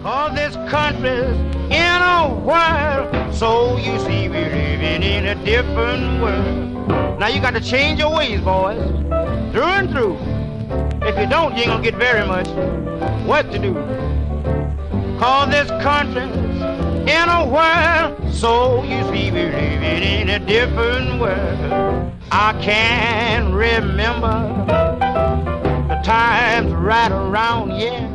Cause this country's in a whirl. So you see we're living in a different world. Now you got to change your ways, boys, through and through. If you don't, you ain't gonna get very much work to do. Cause this country's in a whirl. So you see we're living in a different world. I can't remember the times right around, yeah.